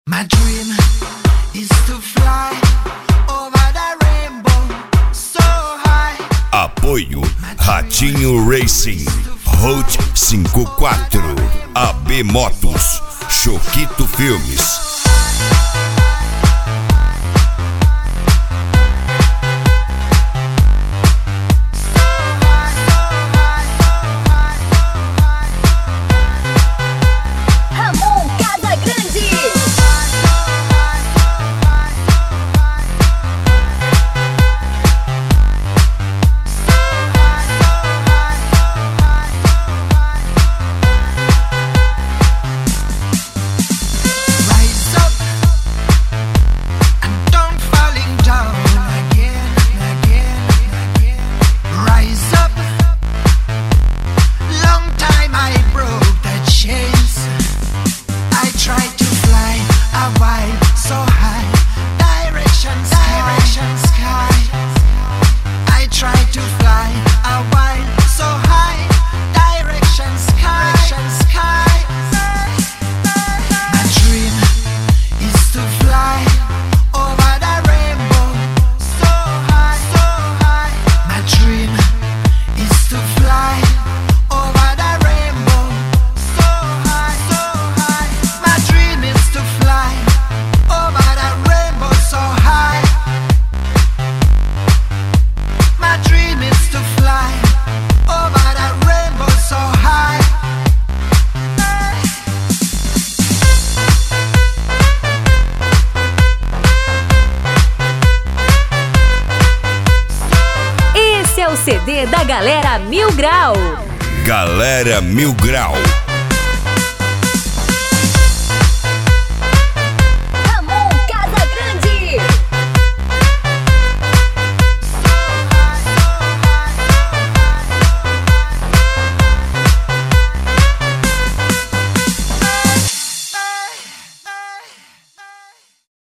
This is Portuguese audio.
My dream is to fly over the rainbow so high. Apoio Ratinho Racing, Route 54, AB Motos, Choquito Filmes. CD da Galera Mil Grau. Galera Mil Grau.